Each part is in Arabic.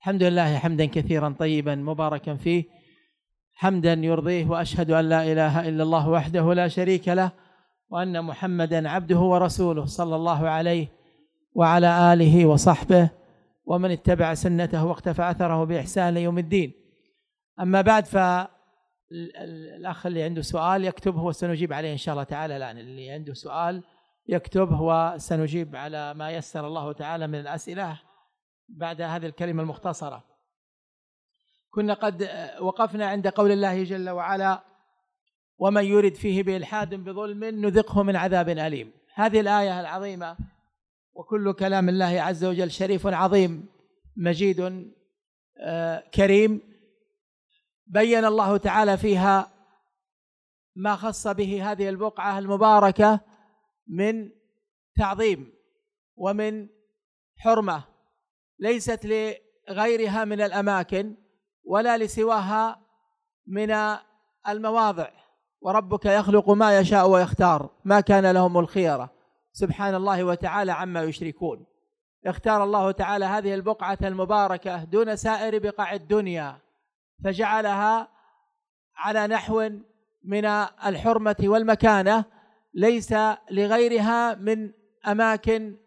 الحمد لله حمدا كثيرا طيبا مباركا فيه، حمدا يرضيه، وأشهد أن لا إله إلا الله وحده لا شريك له، وأن محمدا عبده ورسوله صلى الله عليه وعلى آله وصحبه ومن اتبع سنته واقتفى أثره بإحسان يوم الدين. أما بعد، فالأخ اللي عنده سؤال يكتبه وسنجيب عليه إن شاء الله تعالى الآن. اللي عنده سؤال يكتبه وسنجيب على ما يسر الله تعالى من الأسئلة بعد هذه الكلمة المختصرة. كنا قد وقفنا عند قول الله جل وعلا: ومن يرد فيه بإلحاد بظلم نذقه من عذاب أليم. هذه الآية العظيمة وكل كلام الله عز وجل شريف عظيم مجيد كريم، بين الله تعالى فيها ما خص به هذه البقعة المباركة من تعظيم ومن حرمة ليست لغيرها من الأماكن ولا لسواها من المواضع. وربك يخلق ما يشاء ويختار، ما كان لهم الخيرة، سبحان الله وتعالى عما يشركون. اختار الله تعالى هذه البقعة المباركة دون سائر بقاع الدنيا، فجعلها على نحو من الحرمة والمكانة ليس لغيرها من أماكن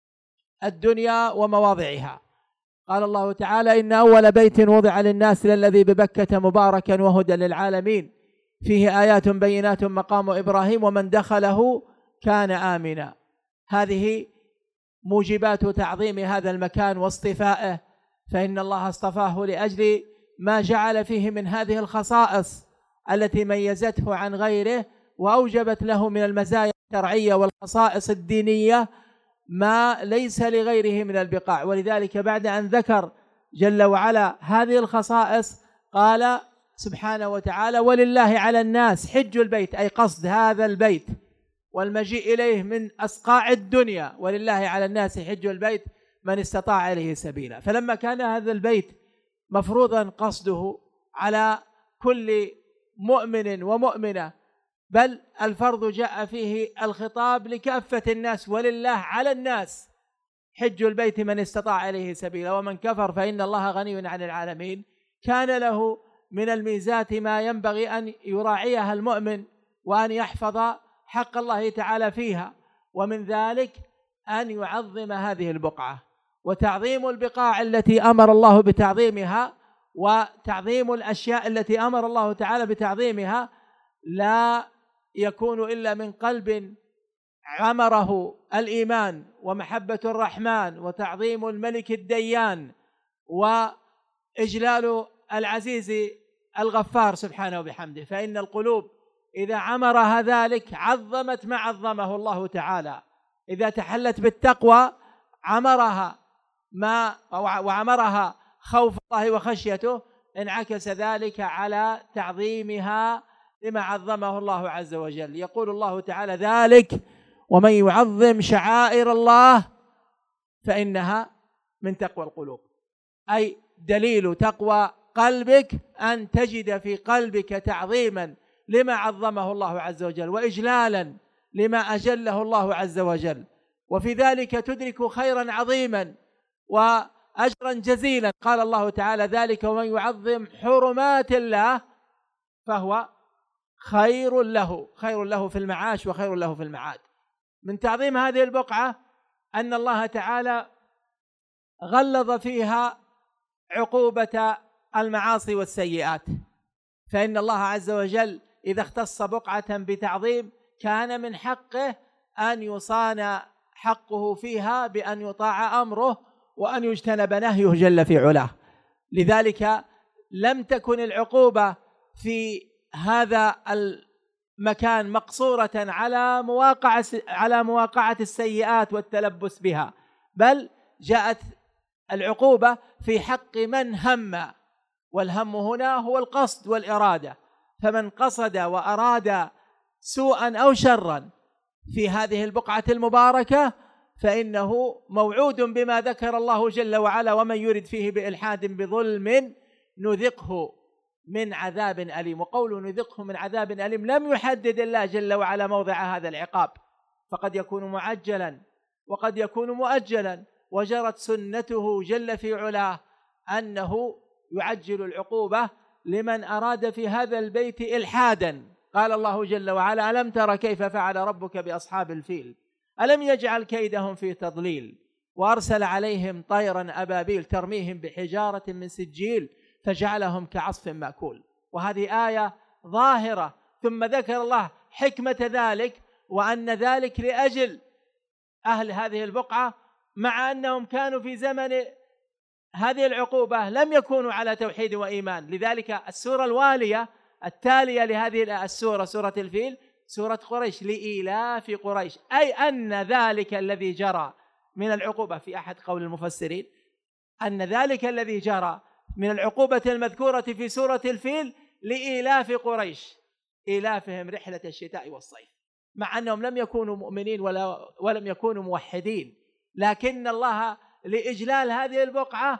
الدنيا ومواضعها. قال الله تعالى: إن أول بيت وضع للناس للذي ببكة مباركا وهدى للعالمين فيه آيات بينات مقام إبراهيم ومن دخله كان آمنا. هذه موجبات تعظيم هذا المكان واصطفائه، فإن الله اصطفاه لأجل ما جعل فيه من هذه الخصائص التي ميزته عن غيره وأوجبت له من المزايا الشرعية والخصائص الدينية ما ليس لغيره من البقاع. ولذلك بعد أن ذكر جل وعلا هذه الخصائص قال سبحانه وتعالى: ولله على الناس حج البيت، أي قصد هذا البيت والمجيء إليه من أصقاع الدنيا. ولله على الناس حج البيت من استطاع إليه سبيلا. فلما كان هذا البيت مفروضا قصده على كل مؤمن ومؤمنة، بل الفرض جاء فيه الخطاب لكافة الناس: ولله على الناس حج البيت من استطاع إليه سبيلا ومن كفر فإن الله غني عن العالمين. كان له من الميزات ما ينبغي أن يراعيها المؤمن وأن يحفظ حق الله تعالى فيها، ومن ذلك أن يعظم هذه البقعة. وتعظيم البقاع التي أمر الله بتعظيمها وتعظيم الأشياء التي أمر الله تعالى بتعظيمها لا يكون إلا من قلب عمره الإيمان ومحبة الرحمن وتعظيم الملك الديان وإجلال العزيز الغفار سبحانه وبحمده. فإن القلوب إذا عمرها ذلك عظمت ما عظمه الله تعالى. إذا تحلت بالتقوى عمرها وعمرها خوف الله وخشيته، انعكس ذلك على تعظيمها لما عظمه الله عز وجل. يقول الله تعالى: ذلك ومن يعظم شعائر الله فإنها من تقوى القلوب. أي دليل تقوى قلبك أن تجد في قلبك تعظيما لما عظمه الله عز وجل وإجلالا لما أجله الله عز وجل، وفي ذلك تدرك خيرا عظيما وأجرا جزيلا. قال الله تعالى: ذلك ومن يعظم حرمات الله فهو خير له في المعاش وخير له في المعاد. من تعظيم هذه البقعة أن الله تعالى غلظ فيها عقوبة المعاصي والسيئات. فإن الله عز وجل إذا اختص بقعة بتعظيم كان من حقه أن يصان حقه فيها بأن يطاع أمره وأن يجتنب نهيه جل في علاه. لذلك لم تكن العقوبة في هذا المكان مقصورة على مواقعة السيئات والتلبس بها، بل جاءت العقوبة في حق من هم، والهم هنا هو القصد والإرادة. فمن قصد وأراد سوءا أو شرا في هذه البقعة المباركة فإنه موعود بما ذكر الله جل وعلا: ومن يرد فيه بإلحاد بظلم نذقه من عذاب أليم. وقوله نذقه من عذاب أليم لم يحدد الله جل وعلا موضع هذا العقاب، فقد يكون معجلا وقد يكون مؤجلا، وجرت سنته جل في علاه أنه يعجل العقوبة لمن أراد في هذا البيت إلحادا. قال الله جل وعلا: ألم تر كيف فعل ربك بأصحاب الفيل ألم يجعل كيدهم في تضليل وأرسل عليهم طيرا أبابيل ترميهم بحجارة من سجيل فجعلهم كعصف مأكول. وهذه آية ظاهرة. ثم ذكر الله حكمة ذلك، وأن ذلك لأجل أهل هذه البقعة، مع أنهم كانوا في زمن هذه العقوبة لم يكونوا على توحيد وإيمان. لذلك السورة الوالية التالية لهذه السورة، سورة الفيل، سورة قريش، لإيلاف قريش، أي أن ذلك الذي جرى من العقوبة، في أحد قول المفسرين أن ذلك الذي جرى من العقوبة المذكورة في سورة الفيل لإيلاف قريش، إيلافهم رحلة الشتاء والصيف، مع أنهم لم يكونوا مؤمنين ولم يكونوا موحدين، لكن الله لإجلال هذه البقعة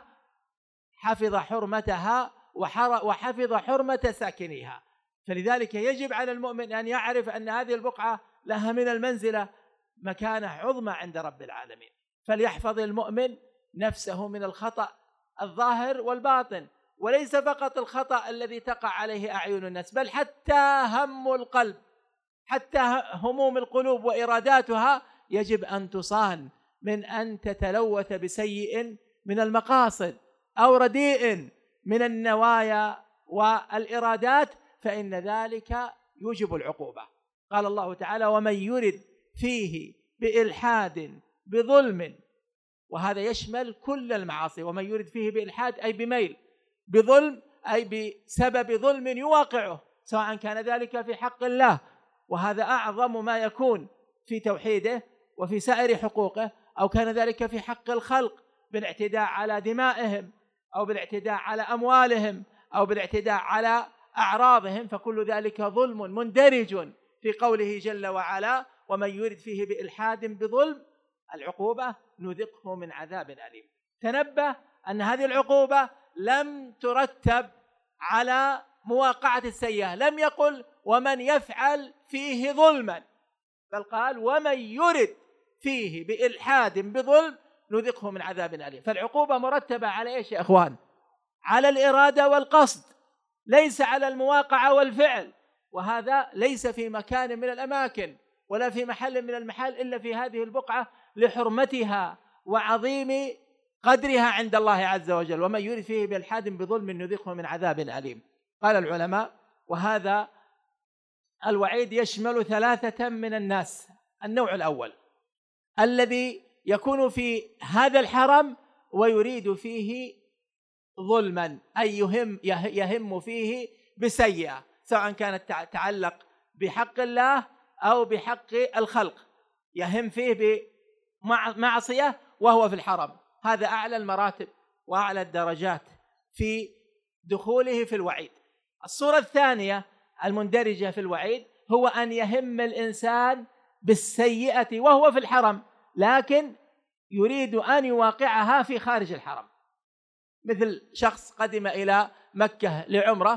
حفظ حرمتها وحفظ حرمة ساكنيها. فلذلك يجب على المؤمن أن يعرف أن هذه البقعة لها من المنزلة مكانة عظمى عند رب العالمين. فليحفظ المؤمن نفسه من الخطأ الظاهر والباطن، وليس فقط الخطأ الذي تقع عليه أعين الناس، بل حتى هم القلب، حتى هموم القلوب وإراداتها يجب أن تصان من أن تتلوث بسيء من المقاصد أو رديء من النوايا والإرادات، فإن ذلك يوجب العقوبة. قال الله تعالى: ومن يرد فيه بإلحاد بظلم، وهذا يشمل كل المعاصي. ومن يرد فيه بإلحاد أي بميل، بظلم أي بسبب ظلم يواقعه، سواء كان ذلك في حق الله، وهذا أعظم ما يكون في توحيده وفي سائر حقوقه، أو كان ذلك في حق الخلق بالاعتداء على دمائهم أو بالاعتداء على أموالهم أو بالاعتداء على أعراضهم، فكل ذلك ظلم مندرج في قوله جل وعلا: ومن يرد فيه بإلحاد بظلم، العقوبة نذقه من عذاب أليم. تنبه أن هذه العقوبة لم ترتب على مواقعة السيئة، لم يقل ومن يفعل فيه ظلما، بل قال ومن يرد فيه بإلحاد بظلم نذقه من عذاب أليم. فالعقوبة مرتبة على إيش يا إخوان؟ على الإرادة والقصد، ليس على المواقعة والفعل. وهذا ليس في مكان من الأماكن ولا في محل من المحال إلا في هذه البقعة لحرمتها وعظيم قدرها عند الله عز وجل. ومن يرد فيه بإلحاد بظلم نذقه من عذاب أليم. قال العلماء: وهذا الوعيد يشمل ثلاثة من الناس. النوع الأول الذي يكون في هذا الحرم ويريد فيه ظلما، أي يهم فيه بسيئة، سواء كانت تتعلق بحق الله أو بحق الخلق، يهم فيه بمعصية وهو في الحرم. هذا أعلى المراتب وأعلى الدرجات في دخوله في الوعيد. الصورة الثانية المندرجة في الوعيد هو أن يهم الإنسان بالسيئة وهو في الحرم، لكن يريد أن يواقعها في خارج الحرم، مثل شخص قدم إلى مكة لعمرة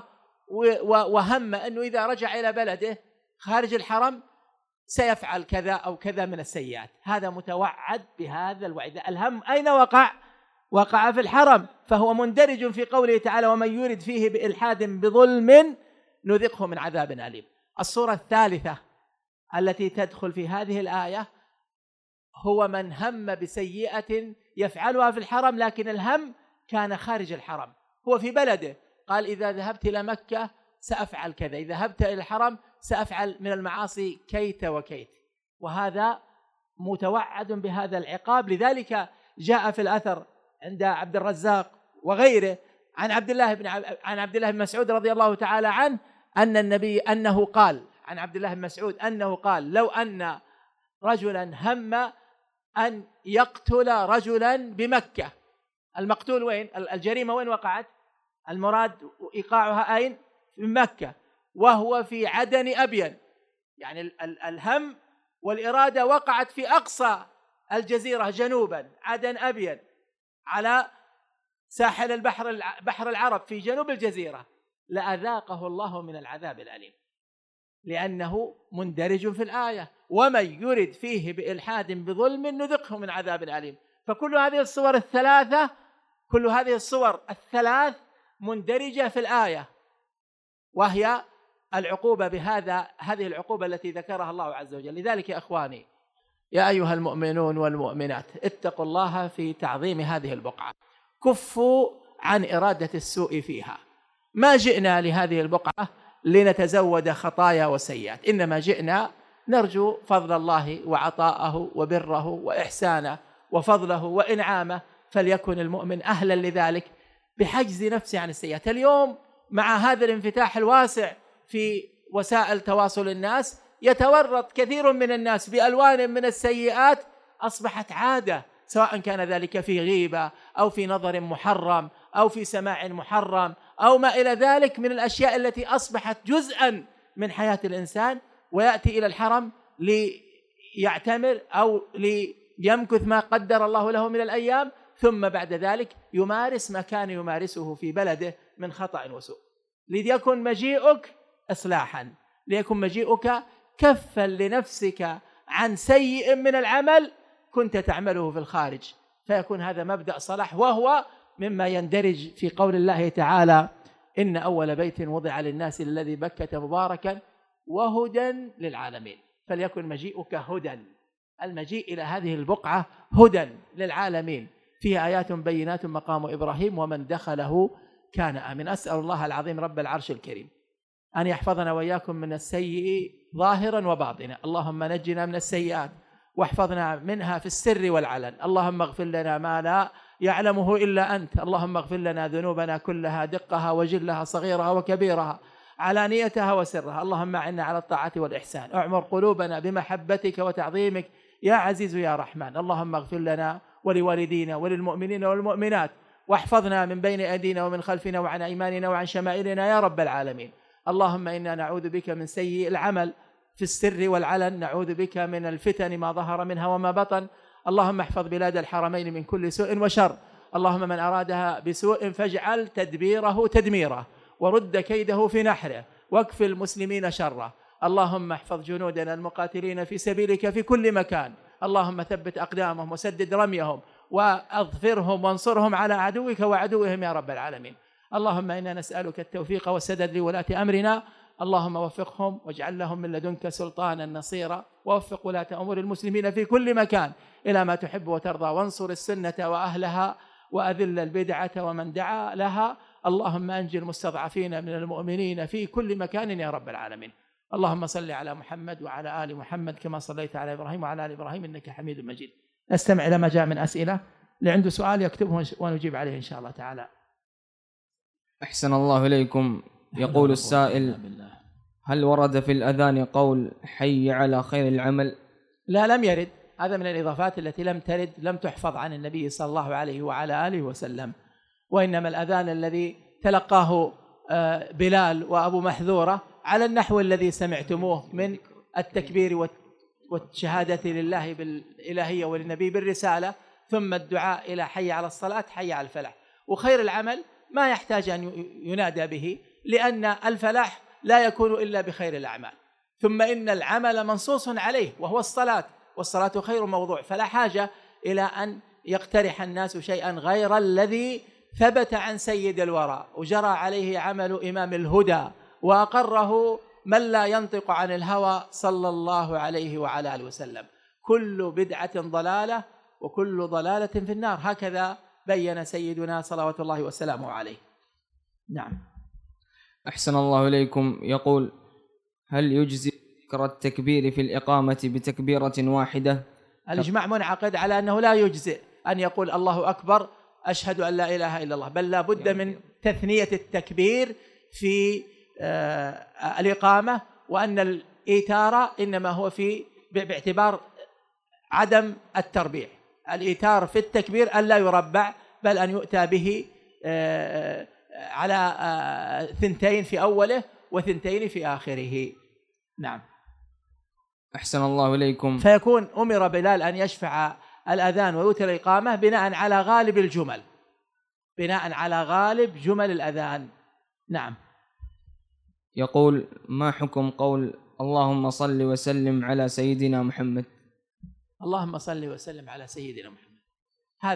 وهم أنه إذا رجع إلى بلده خارج الحرم سيفعل كذا أو كذا من السيئات. هذا متوعد بهذا الوعيد. الهم أين وقع؟ وقع في الحرم، فهو مندرج في قوله تعالى: ومن يرد فيه بإلحاد بظلم نذقه من عذاب أليم. الصورة الثالثة التي تدخل في هذه الآية هو من هم بسيئة يفعلها في الحرم، لكن الهم كان خارج الحرم، هو في بلده، قال إذا ذهبت إلى مكة سأفعل كذا، إذا ذهبت إلى الحرم سأفعل من المعاصي كيت وكيت، وهذا متوعد بهذا العقاب. لذلك جاء في الأثر عند عبد الرزاق وغيره عن عبد الله بن مسعود رضي الله تعالى عنه أن النبي أنه قال عن عبد الله بن مسعود أنه قال: لو أن رجلا هم أن يقتل رجلا بمكة، المقتول وين؟ الجريمة وين وقعت؟ المراد إيقاعها أين؟ في مكة، وهو في عدن أبين، يعني الهم والإرادة وقعت في أقصى الجزيرة جنوبا، عدن أبين على ساحل بحر العرب في جنوب الجزيرة، لأذاقه الله من العذاب الأليم، لأنه مندرج في الآية: ومن يرد فيه بإلحاد بظلم نذقه من عذاب أليم. فكل هذه الصور الثلاثة كل هذه الصور الثلاث مندرجة في الآية، وهي العقوبة هذه العقوبة التي ذكرها الله عز وجل. لذلك يا أخواني، يا أيها المؤمنون والمؤمنات، اتقوا الله في تعظيم هذه البقعة، كفوا عن إرادة السوء فيها. ما جئنا لهذه البقعة لنتزود خطايا وسيئات، إنما جئنا نرجو فضل الله وعطاءه وبره وإحسانه وفضله وإنعامه، فليكن المؤمن أهلا لذلك بحجز نفسه عن السيئات. اليوم مع هذا الانفتاح الواسع في وسائل تواصل الناس، يتورط كثير من الناس بألوان من السيئات أصبحت عادة، سواء كان ذلك في غيبة أو في نظر محرم أو في سماع محرم أو ما إلى ذلك من الأشياء التي أصبحت جزءا من حياة الإنسان، ويأتي إلى الحرم ليعتمر أو ليمكث ما قدر الله له من الأيام، ثم بعد ذلك يمارس ما كان يمارسه في بلده من خطأ وسوء. ليكن مجيئك إصلاحا، ليكن مجيئك كفا لنفسك عن سيء من العمل كنت تعمله في الخارج، فيكون هذا مبدأ صلاح، وهو مما يندرج في قول الله تعالى: إن أول بيت وضع للناس الذي بكة مباركا وهدى للعالمين. فليكن مجيئك هدى، المجيء إلى هذه البقعة هدى للعالمين، فيها آيات بينات مقام إبراهيم ومن دخله كان آمن. أسأل الله العظيم رب العرش الكريم أن يحفظنا وإياكم من السيء ظاهرا وباطنا. اللهم نجنا من السيئات واحفظنا منها في السر والعلن. اللهم اغفر لنا ما لا يعلمه إلا أنت. اللهم اغفر لنا ذنوبنا كلها، دقها وجلها، صغيرها وكبيرها، علانيتها وسرها. اللهم أعنا على الطاعة والإحسان، اعمر قلوبنا بمحبتك وتعظيمك يا عزيز يا رحمن. اللهم اغفر لنا ولوالدينا وللمؤمنين والمؤمنات، واحفظنا من بين أيدينا ومن خلفنا وعن أيماننا وعن شمائلنا يا رب العالمين. اللهم إنا نعوذ بك من سيء العمل في السر والعلن، نعوذ بك من الفتن ما ظهر منها وما بطن. اللهم احفظ بلاد الحرمين من كل سوء وشر. اللهم من أرادها بسوء فاجعل تدبيره تدميره، ورد كيده في نحره، واكف المسلمين شره. اللهم احفظ جنودنا المقاتلين في سبيلك في كل مكان. اللهم ثبت أقدامهم وسدد رميهم وأظفرهم وانصرهم على عدوك وعدوهم يا رب العالمين. اللهم إنا نسألك التوفيق والسدد لولاة أمرنا. اللهم وفقهم واجعل لهم من لدنك سلطانا نصيرا، ووفق ولاة أمور المسلمين في كل مكان إلى ما تحب وترضى، وانصر السنة وأهلها، وأذل البدعة ومن دعا لها. اللهم أنجي المستضعفين من المؤمنين في كل مكان يا رب العالمين. اللهم صل على محمد وعلى آل محمد كما صليت على إبراهيم وعلى آل إبراهيم إنك حميد مجيد. نستمع إلى ما جاء من أسئلة، اللي عنده سؤال يكتبه ونجيب عليه إن شاء الله تعالى. أحسن الله إليكم. يقول السائل: هل ورد في الأذان قول حي على خير العمل؟ لا، لم يرد. هذا من الإضافات التي لم ترد، لم تحفظ عن النبي صلى الله عليه وعلى آله وسلم. وإنما الأذان الذي تلقاه بلال وأبو محذورة على النحو الذي سمعتموه من التكبير والشهادة لله بالإلهية وللنبي بالرسالة، ثم الدعاء إلى حي على الصلاة، حي على الفلاح. وخير العمل ما يحتاج أن ينادى به، لأن الفلاح لا يكون إلا بخير الأعمال. ثم إن العمل منصوص عليه وهو الصلاة، والصلاة خير موضوع، فلا حاجة إلى أن يقترح الناس شيئا غير الذي ثبت عن سيد الورى وجرى عليه عمل إمام الهدى وأقره من لا ينطق عن الهوى صلى الله عليه وعلى آله وسلم. كل بدعة ضلالة وكل ضلالة في النار، هكذا بين سيدنا صلوات الله وسلامه عليه. نعم. أحسن الله إليكم. يقول: هل يجزي ذكر التكبير في الإقامة بتكبيرة واحدة؟ الإجماع منعقد على أنه لا يجزئ أن يقول الله أكبر أشهد أن لا إله إلا الله، بل لا بد من تثنية التكبير في الإقامة، وأن الإيتار إنما هو باعتبار عدم التربيع. الإيتار في التكبير أن لا يربع، بل أن يؤتى به على 2 في أوله و2 في آخره. نعم. أحسن الله إليكم. فيكون أمر بلال أن يشفع الأذان ويوتر الإقامة بناء على غالب الجمل، بناء على غالب جمل الأذان. نعم. يقول: ما حكم قول اللهم صل وسلم على سيدنا محمد؟ اللهم صل وسلم على سيدنا محمد، هذا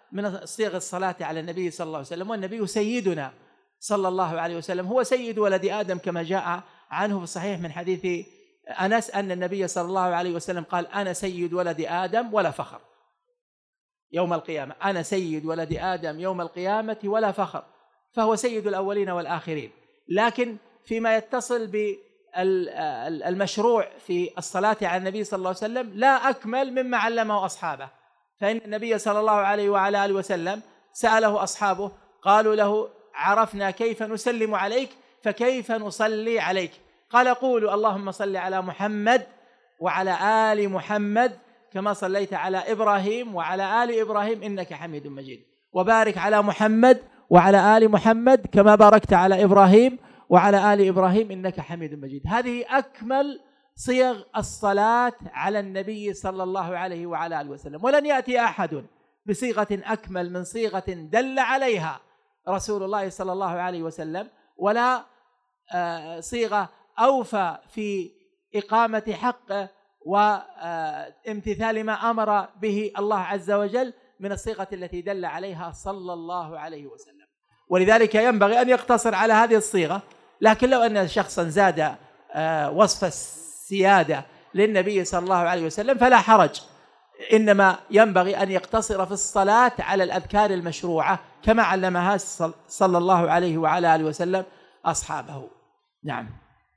من صيغ الصلاة على النبي صلى الله عليه وسلم، والنبي سيدنا صلى الله عليه وسلم هو سيد ولد آدم، كما جاء عنه في الصحيح من حديث أنس أن النبي صلى الله عليه وسلم قال: أنا سيد ولد آدم ولا فخر يوم القيامة، أنا سيد ولد آدم يوم القيامة ولا فخر، فهو سيد الأولين والآخرين. لكن فيما يتصل بالمشروع في الصلاة على النبي صلى الله عليه وسلم لا أكمل مما علمه أصحابه، فإن النبي صلى الله عليه وعلى آله وسلم سأله أصحابه قالوا له: عرفنا كيف نسلم عليك فكيف نصلي عليك؟ قال: قولوا اللهم صل على محمد وعلى آل محمد كما صليت على إبراهيم وعلى آل إبراهيم إنك حميد مجيد، وبارك على محمد وعلى آل محمد كما باركت على إبراهيم وعلى آل إبراهيم إنك حميد مجيد. هذه أكمل صيغ الصلاة على النبي صلى الله عليه وعلى آله وسلم، ولن يأتي أحد بصيغة أكمل من صيغة دل عليها رسول الله صلى الله عليه وسلم، ولا صيغة أوفى في إقامة حقه وامتثال ما أمر به الله عز وجل من الصيغة التي دل عليها صلى الله عليه وسلم. ولذلك ينبغي أن يقتصر على هذه الصيغة، لكن لو أن شخصا زاد وصف السيادة للنبي صلى الله عليه وسلم فلا حرج، إنما ينبغي أن يقتصر في الصلاة على الأذكار المشروعة كما علمها صلى الله عليه وعلى آله وسلم أصحابه. نعم.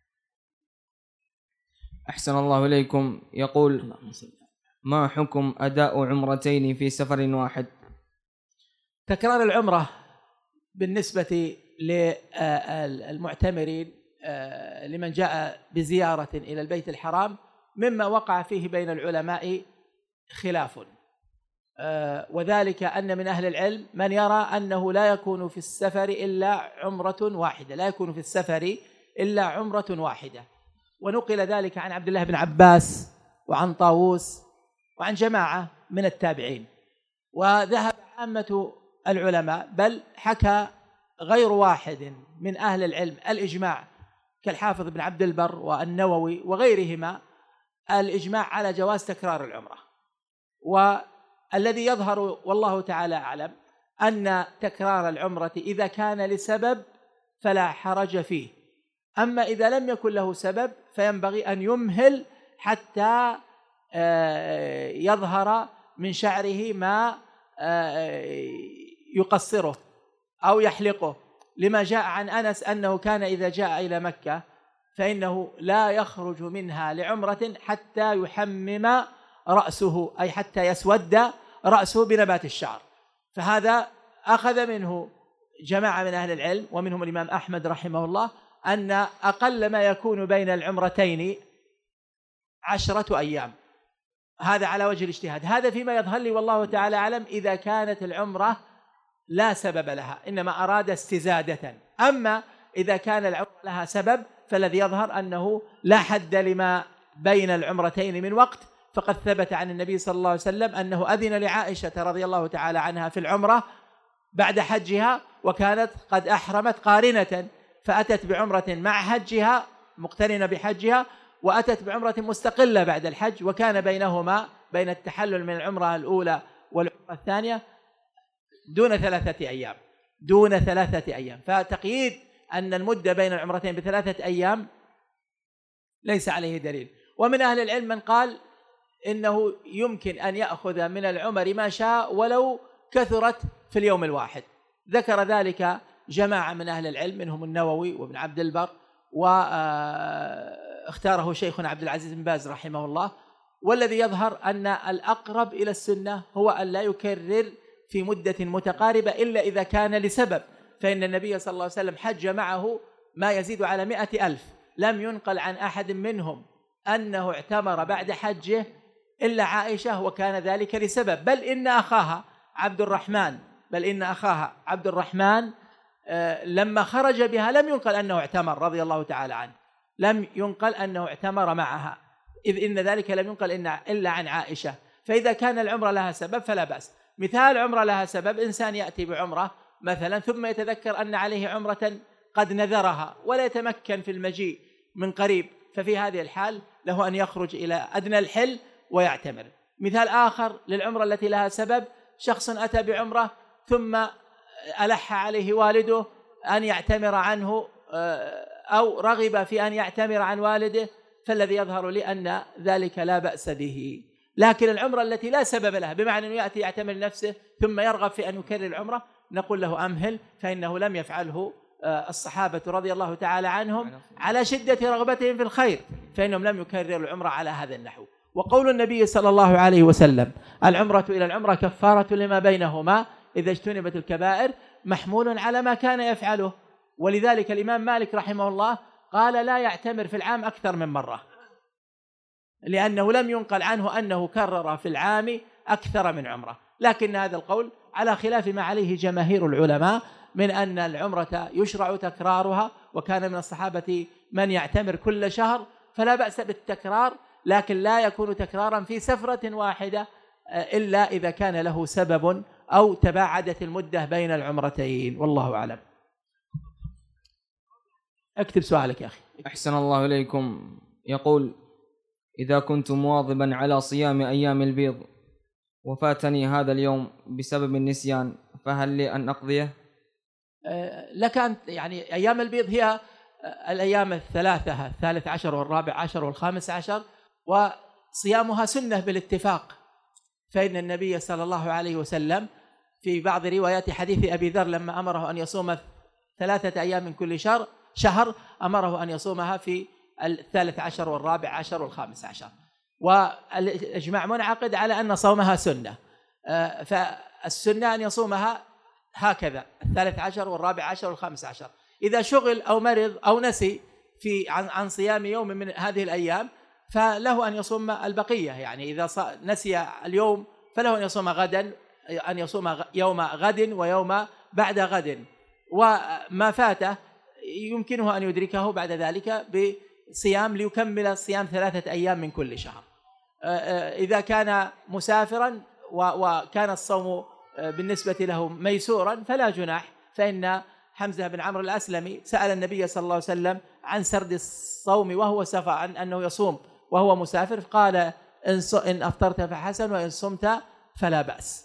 أحسن الله إليكم. يقول: ما حكم أداء عمرتين في سفر واحد؟ تكرار العمرة بالنسبة للمعتمرين لمن جاء بزيارة إلى البيت الحرام مما وقع فيه بين العلماء خلاف، وذلك أن من أهل العلم من يرى أنه لا يكون في السفر إلا عمرة واحدة، لا يكون في السفر إلا عمرة واحدة، ونقل ذلك عن عبد الله بن عباس وعن طاووس وعن جماعة من التابعين. وذهب عامة العلماء، بل حكى غير واحد من أهل العلم الإجماع كالحافظ بن عبد البر والنووي وغيرهما، الإجماع على جواز تكرار العمرة. والذي يظهر والله تعالى أعلم أن تكرار العمرة إذا كان لسبب فلا حرج فيه، أما إذا لم يكن له سبب فينبغي أن يمهل حتى يظهر من شعره ما يقصره أو يحلقه، لما جاء عن أنس أنه كان إذا جاء إلى مكة فإنه لا يخرج منها لعمرة حتى يحمم رأسه، أي حتى يسود رأسه بنبات الشعر. فهذا أخذ منه جماعة من أهل العلم ومنهم الإمام أحمد رحمه الله أن أقل ما يكون بين العمرتين 10 أيام، هذا على وجه الاجتهاد. هذا فيما يظهر لي والله تعالى أعلم إذا كانت العمرة لا سبب لها، إنما أراد استزادة. أما إذا كان العمرة لها سبب فالذي يظهر أنه لا حد لما بين العمرتين من وقت، فقد ثبت عن النبي صلى الله عليه وسلم أنه أذن لعائشة رضي الله تعالى عنها في العمرة بعد حجها، وكانت قد أحرمت قارنة، فأتت بعمرة مع حجها مقترنة بحجها، وأتت بعمرة مستقلة بعد الحج، وكان بينهما بين التحلل من العمرة الأولى والعمرة الثانية دون 3 أيام، دون 3 أيام. فتقييد أن المدة بين العمرتين ب3 أيام ليس عليه دليل. ومن أهل العلم من قال إنه يمكن أن يأخذ من العمر ما شاء ولو كثرت في اليوم الواحد، ذكر ذلك جماعة من أهل العلم منهم النووي وابن عبد البر، واختاره شيخنا عبد العزيز بن باز رحمه الله. والذي يظهر أن الأقرب إلى السنة هو أن لا يكرر في مدة متقاربة إلا إذا كان لسبب، فإن النبي صلى الله عليه وسلم حج معه ما يزيد على 100,000، لم ينقل عن أحد منهم أنه اعتمر بعد حجه إلا عائشة، وكان ذلك لسبب. بل إن أخاها عبد الرحمن لما خرج بها لم ينقل أنه اعتمر رضي الله تعالى عنه، لم ينقل أنه اعتمر معها، إذ إن ذلك لم ينقل إلا عن عائشة. فإذا كان العمرة لها سبب فلا بأس. مثال عمرة لها سبب: إنسان يأتي بعمرة مثلا ثم يتذكر أن عليه عمرة قد نذرها ولا يتمكن في المجيء من قريب، ففي هذه الحال له أن يخرج إلى أدنى الحل ويعتمر. مثال آخر للعمرة التي لها سبب: شخص أتى بعمرة ثم ألح عليه والده أن يعتمر عنه أو رغب في أن يعتمر عن والده، فالذي يظهر لي أن ذلك لا بأس به. لكن العمرة التي لا سبب لها، بمعنى أنه يأتي يعتمر نفسه ثم يرغب في أن يكرر العمرة، نقول له أمهل، فإنه لم يفعله الصحابة رضي الله تعالى عنهم على شدة رغبتهم في الخير، فإنهم لم يكرروا العمرة على هذا النحو. وقول النبي صلى الله عليه وسلم العمرة إلى العمرة كفارة لما بينهما إذا اجتنبت الكبائر، محمول على ما كان يفعله. ولذلك الإمام مالك رحمه الله قال لا يعتمر في العام أكثر من مرة، لأنه لم ينقل عنه أنه كرر في العام أكثر من عمرة. لكن هذا القول على خلاف ما عليه جماهير العلماء من أن العمرة يشرع تكرارها، وكان من الصحابة من يعتمر كل شهر، فلا بأس بالتكرار، لكن لا يكون تكرارا في سفرة واحدة إلا إذا كان له سبب أو تباعدت المدة بين العمرتين، والله أعلم. اكتب سؤالك يا أخي. أحسن الله إليكم. يقول: إذا كنت مواظبا على صيام أيام البيض وفاتني هذا اليوم بسبب النسيان، فهل لي أن أقضيه؟ لك أن يعني أيام البيض هي الأيام الثلاثة، 13 و14 و15، وصيامها سنة بالاتفاق. فإن النبي صلى الله عليه وسلم في بعض روايات حديث أبي ذر لما أمره أن يصوم 3 أيام من كل شهر أمره أن يصومها في 13 و14 و15، والإجماع منعقد على أن صومها سنة. فالسنة أن يصومها هكذا 13 و14 و15. إذا شغل أو مرض أو نسي عن صيام يوم من هذه الأيام فله أن يصوم البقية، يعني إذا نسي اليوم فله أن يصوم غدا، أن يصوم يوم غد ويوم بعد غد، وما فاته يمكنه أن يدركه بعد ذلك بصيام ليكمل صيام 3 أيام من كل شهر. إذا كان مسافرا وكان الصوم بالنسبة له ميسورا فلا جناح، فإن حمزة بن عمرو الأسلمي سأل النبي صلى الله عليه وسلم عن سرد الصوم وهو سفر، عن أنه يصوم وهو مسافر، قال إن أفطرت فحسن وإن صمت فلا بأس.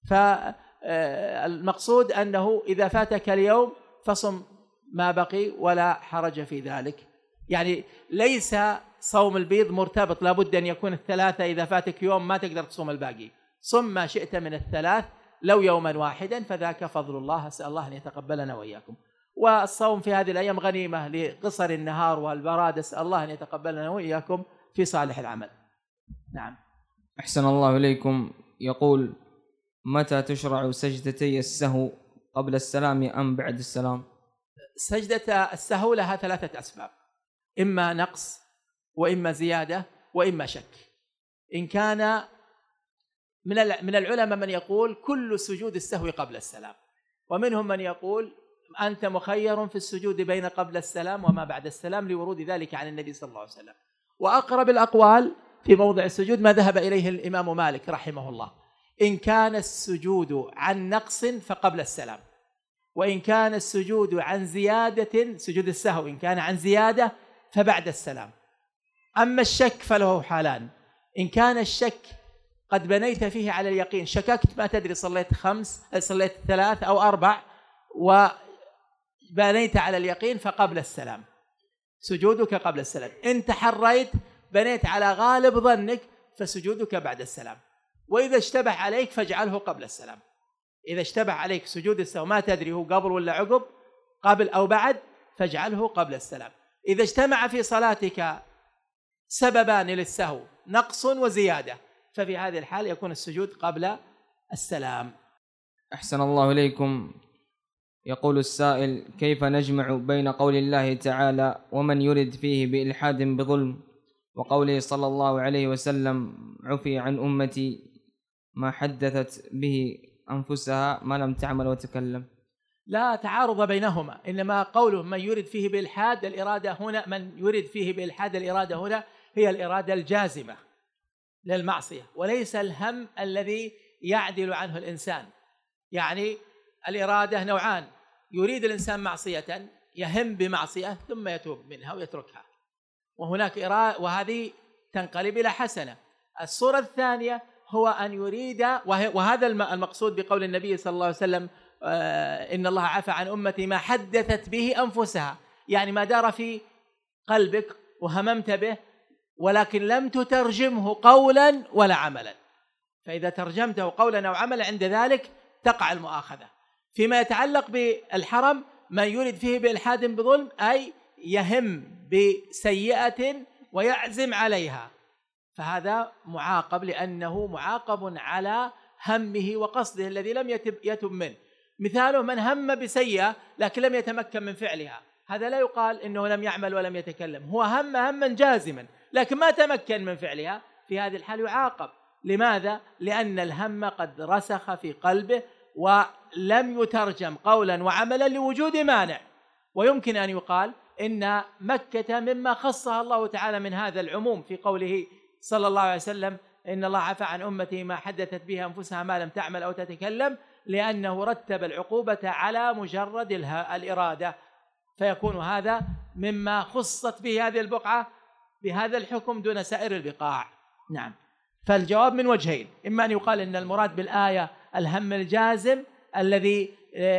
فالمقصود أنه إذا فاتك اليوم فصم ما بقي ولا حرج في ذلك. يعني ليس صوم البيض مرتبط، لابد أن يكون 3، إذا فاتك يوم ما تقدر تصوم الباقي، صم ما شئت من 3، لو يوما واحدا فذاك فضل الله، أسأل الله أن يتقبلنا وإياكم. والصوم في هذه الأيام غنيمة لقصر النهار والبراد، أسأل الله أن يتقبلنا وإياكم في صالح العمل. نعم. أحسن الله إليكم. يقول: متى تشرع سجدتي السهو، قبل السلام أم بعد السلام؟ سجدة السهو لها 3 أسباب: إما نقص، وإما زيادة، وإما شك. إن كان من العلماء من يقول كل سجود السهو قبل السلام، ومنهم من يقول أنت مخير في السجود بين قبل السلام وما بعد السلام لورود ذلك عن النبي صلى الله عليه وسلم. وأقرب الأقوال في موضع السجود ما ذهب إليه الإمام مالك رحمه الله: إن كان السجود عن نقص فقبل السلام، وإن كان السجود عن زيادة، سجود السهو إن كان عن زيادة فبعد السلام. أما الشك فله حالان: إن كان الشك قد بنيت فيه على اليقين، شككت ما تدري صليت 5 صليت 3 أو 4 وبنيت على اليقين فقبل السلام، سجودك قبل السلام. إن تحريت بنيت على غالب ظنك فسجودك بعد السلام. وإذا اشتبه عليك فاجعله قبل السلام. إذا اشتبه عليك سجود السهو ما تدري هو قبل ولا عقب، قبل أو بعد، فاجعله قبل السلام. إذا اجتمع في صلاتك سببان للسهو، نقص وزيادة، ففي هذه الحال يكون السجود قبل السلام. أحسن الله إليكم. يقول السائل: كيف نجمع بين قول الله تعالى ومن يرد فيه بإلحاد بظلم، وقوله صلى الله عليه وسلم: عفي عن أمتي ما حدثت به أنفسها ما لم تعمل وتكلم؟ لا تعارض بينهما، إنما قوله من يرد فيه بإلحاد، الإرادة هنا من يرد فيه بإلحاد، الإرادة هنا هي الإرادة الجازمة للمعصية، وليس الهم الذي يعدل عنه الإنسان. يعني الإرادة نوعان: يريد الإنسان معصية، يهم بمعصية ثم يتوب منها ويتركها، وهناك إرادة وهذه تنقلب إلى حسنة. الصورة الثانية هو أن يريد، وهذا المقصود بقول النبي صلى الله عليه وسلم إن الله عفى عن أمتي ما حدثت به أنفسها، يعني ما دار في قلبك وهممت به ولكن لم تترجمه قولا ولا عملا، فإذا ترجمته قولا أو عملا عند ذلك تقع المؤاخذة. فيما يتعلق بالحرم من يريد فيه بإلحاد بظلم أي يهم بسيئة ويعزم عليها، فهذا معاقب لأنه معاقب على همه وقصده الذي لم يتب منه. مثاله من هم بسيئة لكن لم يتمكن من فعلها، هذا لا يقال إنه لم يعمل ولم يتكلم، هو هما جازما لكن ما تمكن من فعلها، في هذه الحال يعاقب. لماذا؟ لأن الهم قد رسخ في قلبه ولم يترجم قولا وعملا لوجود مانع. ويمكن أن يقال إن مكة مما خصها الله تعالى من هذا العموم في قوله صلى الله عليه وسلم إن الله عفى عن أمتي ما حدثت بها أنفسها ما لم تعمل أو تتكلم، لأنه رتب العقوبة على مجرد الإرادة، فيكون هذا مما خصت به هذه البقعة بهذا الحكم دون سائر البقاع. نعم. فالجواب من وجهين، إما أن يقال إن المراد بالآية الهم الجازم الذي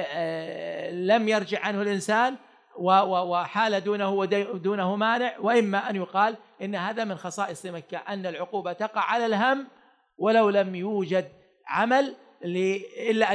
لم يرجع عنه الإنسان وحال دونه مانع، وإما أن يقال إن هذا من خصائص مكة أن العقوبة تقع على الهم ولو لم يوجد عمل إلا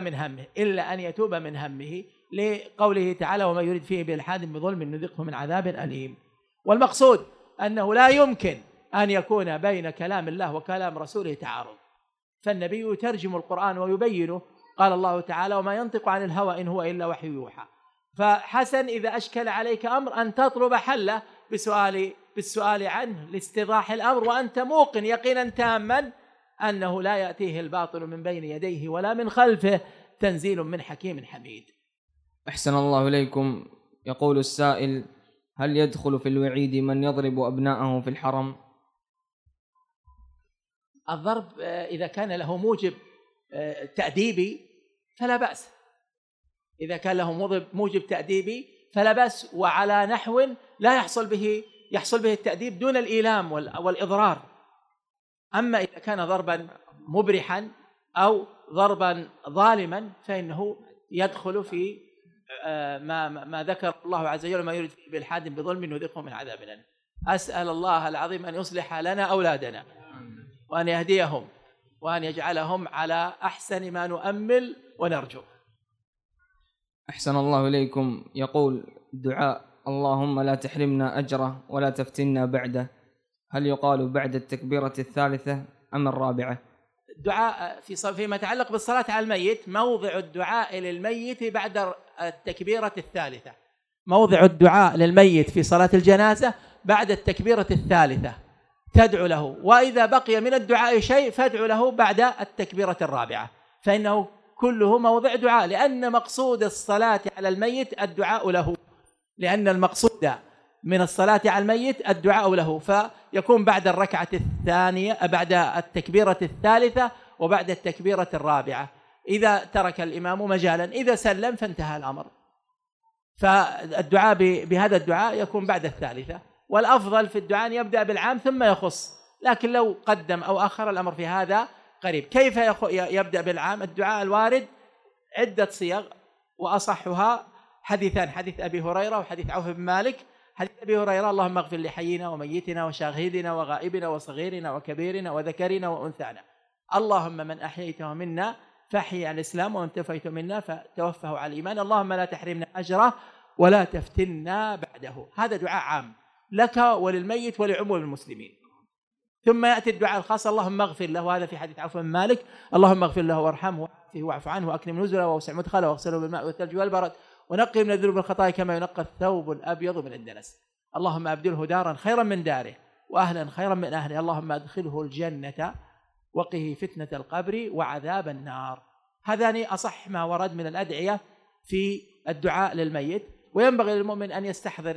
أن يتوب من همه لقوله تعالى وما يريد فيه بإلحاد بظلم نذقه من عذاب أليم. والمقصود أنه لا يمكن أن يكون بين كلام الله وكلام رسوله تعارض، فالنبي يترجم القرآن ويبينه. قال الله تعالى وما ينطق عن الهوى إن هو إلا وحي يوحى. فحسن إذا أشكل عليك أمر أن تطلب حله بالسؤال عنه لاستيضاح الأمر، وأنت موقن يقينا تاما أنه لا يأتيه الباطل من بين يديه ولا من خلفه، تنزيل من حكيم حميد. أحسن الله إليكم. يقول السائل هل يدخل في الوعيد من يضرب أبناءه في الحرم؟ الضرب إذا كان له موجب تأديبي فلا بأس، إذا كان له موجب تأديبي فلا بأس، وعلى نحو لا يحصل به التأديب دون الإيلام والإضرار. أما إذا كان ضربا مبرحا أو ضربا ظالما فإنه يدخل في ما ذكر الله عز وجل ما يريد فيه بإلحاد بظلم نذقه من عذاب أليم. أسأل الله العظيم أن يصلح لنا أولادنا وأن يهديهم وأن يجعلهم على أحسن ما نؤمل ونرجو. أحسن الله إليكم. يقول دعاء اللهم لا تحرمنا أجره ولا تفتنا بعده، هل يقال بعد التكبيرة الثالثة أم الرابعة؟ الدعاء فيما يتعلق بالصلاة على الميت موضع الدعاء للميت بعد التكبيرة الثالثة، موضع الدعاء للميت في صلاة الجنازة بعد التكبيرة الثالثة تدعو له، وإذا بقي من الدعاء شيء فادعو له بعد التكبيرة الرابعة، فإنه كله موضع دعاء، لأن مقصود الصلاة على الميت الدعاء له، لأن المقصود من الصلاة على الميت الدعاء له، فيكون بعد الركعة الثانية بعد التكبيرة الثالثة وبعد التكبيرة الرابعة، إذا ترك الإمام مجالا، إذا سلم فانتهى الأمر. فالدعاء بهذا الدعاء يكون بعد الثالثة، والأفضل في الدعاء أن يبدأ بالعام ثم يخص، لكن لو قدم أو أخر الأمر في هذا قريب. كيف يبدأ بالعام؟ الدعاء الوارد عدة صيغ، وأصحها حديثان، حديث أبي هريرة وحديث عوف بن مالك. حديث أبي هريرة اللهم اغفر لحينا وميتنا وشاهدنا وغائبنا وصغيرنا وكبيرنا وذكرنا وأنثانا، اللهم من أحييته منا فأحيي على الإسلام ومن توفيته منا فتوفه على الإيمان، اللهم لا تحرمنا أجره ولا تفتنا بعده. هذا دعاء عام لك وللميت ولعموم المسلمين. ثم يأتي الدعاء الخاص اللهم اغفر له، هذا في حديث عوف بن مالك، اللهم اغفر له وارحمه واعف عنه وأكرم نزله ووسع مدخله واغسله بالماء والثلج والبرد ونقي من الذنوب والخطايا كما ينقى الثوب الأبيض من الدنس، اللهم أبدله دارا خيرا من داره وأهلا خيرا من أهله، اللهم أدخله الجنة وقه فتنة القبر وعذاب النار. هذان أصح ما ورد من الأدعية في الدعاء للميت، وينبغي للمؤمن أن يستحضر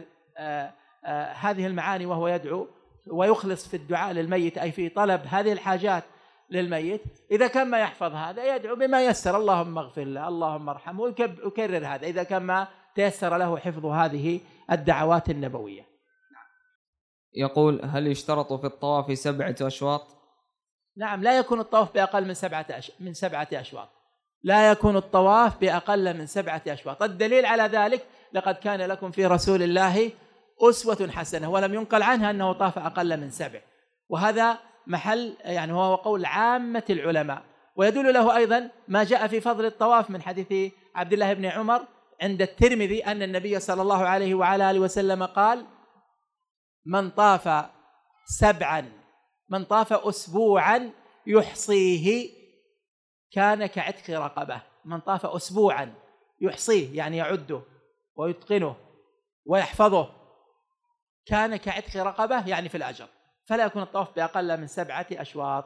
هذه المعاني وهو يدعو، ويخلص في الدعاء للميت أي في طلب هذه الحاجات للميت. إذا كان ما يحفظ هذا يدعو بما يسر، اللهم اغفر له اللهم ارحمه، ويكرر هذا إذا كان ما تيسر له حفظ هذه الدعوات النبوية. يقول هل يشترط في الطواف 7 أشواط؟ نعم، لا يكون الطواف بأقل من 7 أشواط. لا يكون الطواف بأقل من 7 أشواط. الدليل على ذلك: لقد كان لكم في رسول الله أسوة حسنة، ولم ينقل عنها أنه طاف أقل من 7. وهذا محل يعني هو قول عامة العلماء. ويدل له أيضا ما جاء في فضل الطواف من حديث عبد الله بن عمر عند الترمذي أن النبي صلى الله عليه وعلى آله وسلم قال: من طاف 7، من طاف أسبوعا يحصيه كان كعتق رقبة. من طاف أسبوعا يحصيه يعني يعده ويتقنه ويحفظه كان كعتق رقبة يعني في الأجر. فلا يكون الطواف بأقل من 7 أشواط،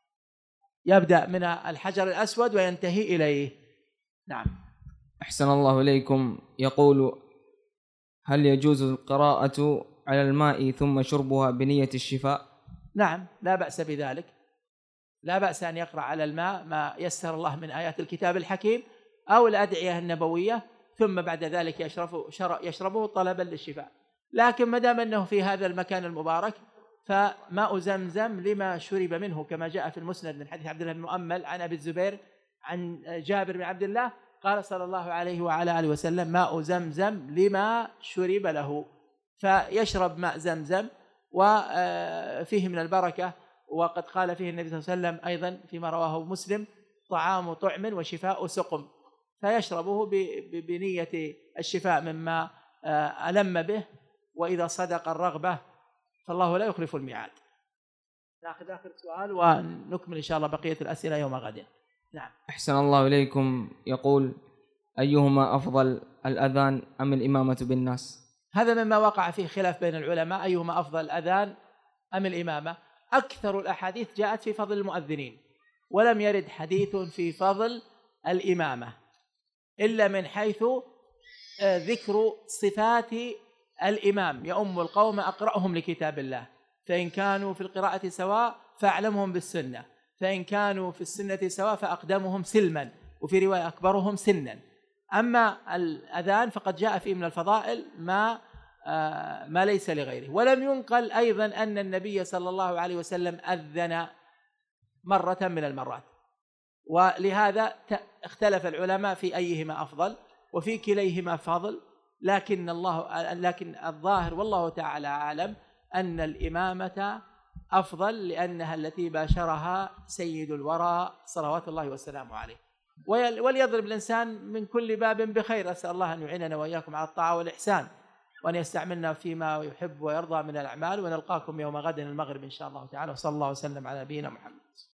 يبدأ من الحجر الأسود وينتهي إليه. نعم. أحسن الله إليكم. يقول: هل يجوز القراءة على الماء ثم شربها بنية الشفاء؟ نعم، لا بأس بذلك. لا بأس أن يقرأ على الماء ما يسر الله من آيات الكتاب الحكيم أو الأدعية النبوية، ثم بعد ذلك يشربه طلبا للشفاء. لكن ما دام أنه في هذا المكان المبارك فماء زمزم لما شرب منه، كما جاء في المسند من حديث عبد الله بن مؤمل عن أبي الزبير عن جابر بن عبد الله قال صلى الله عليه وعلى آله وسلم: ماء زمزم لما شرب له. فيشرب ماء زمزم وفيه من البركة. وقد قال فيه النبي صلى الله عليه وسلم أيضا فيما رواه مسلم: طعام طعم وشفاء سقم. فيشربه بنية الشفاء مما ألم به، وإذا صدق الرغبة فالله لا يخلف الميعاد. نأخذ آخر سؤال ونكمل إن شاء الله بقية الأسئلة يوم غد. نعم. أحسن الله إليكم. يقول: أيهما أفضل، الأذان أم الإمامة بالناس؟ هذا مما وقع فيه خلاف بين العلماء، أيهما أفضل، الأذان أم الإمامة. أكثر الأحاديث جاءت في فضل المؤذنين، ولم يرد حديث في فضل الإمامة إلا من حيث ذكر صفات الإمام: يؤم القوم أقرأهم لكتاب الله، فإن كانوا في القراءة سواء فأعلمهم بالسنة، فإن كانوا في السنة سواء فأقدمهم سلما، وفي رواية أكبرهم سنا. أما الأذان فقد جاء فيه من الفضائل ما ليس لغيره. ولم ينقل أيضا أن النبي صلى الله عليه وسلم أذن مرة من المرات، ولهذا اختلف العلماء في أيهما أفضل، وفي كليهما فضل. لكن الظاهر والله تعالى أعلم أن الإمامة أفضل، لأنها التي باشرها سيد الورى صلوات الله وسلامه عليه. وليضرب الإنسان من كل باب بخير. أسأل الله أن يعيننا وإياكم على الطاعة والإحسان، وأن يستعملنا فيما يحب ويرضى من الأعمال. ونلقاكم يوم غد المغرب إن شاء الله تعالى. وصلى الله وسلم على نبينا محمد.